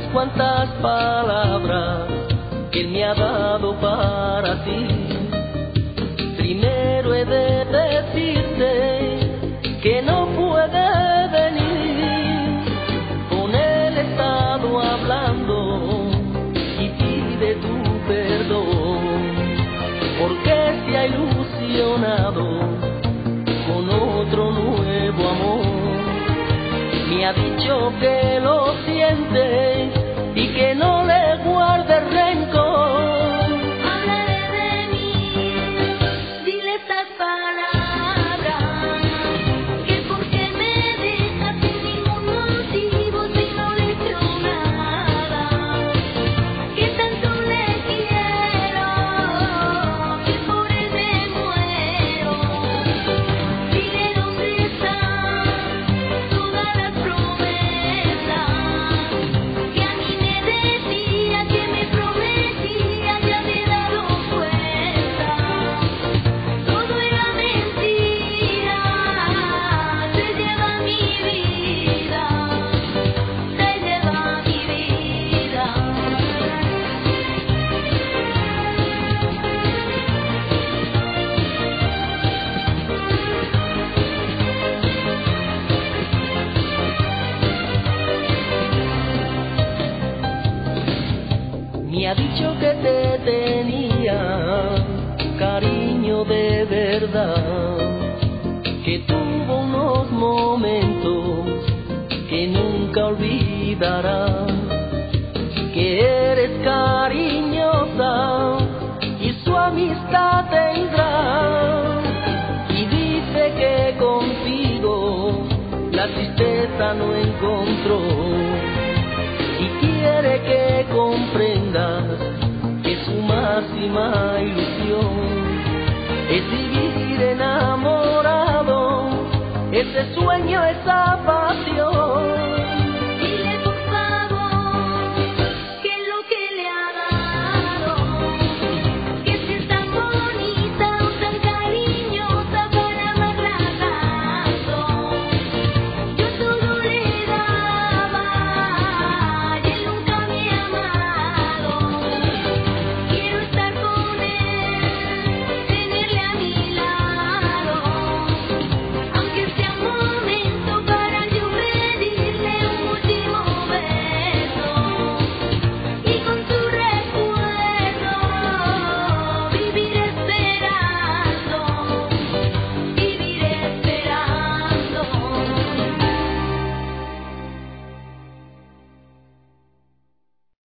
cuantas palabras que Él me ha dado para ti. Primero he de decirte que no puede venir. Con Él he estado hablando y pide tu perdón, porque se ha ilusionado con otro nuevo amor. Me ha dicho que lo siente y que no le guarde rencor. Háblale de mí, dile estas palabras, que porque me dejas sin ningún motivo, si no le he hecho nada, que tanto le quiero, que por él me muero. Dile dónde están todas las promesas que a mí me decía, que me prometía, ya me he dado cuenta. Todo era mentira, se lleva mi vida, se lleva mi vida. Me ha dicho que te tenía cariño de verdad, que tuvo unos momentos que nunca olvidará, que eres cariñosa y su amistad tendrá. Y dice que contigo la tristeza no encontró, y quiere que comprendas que su máxima ilusión es vivir enamorado, ese sueño, esa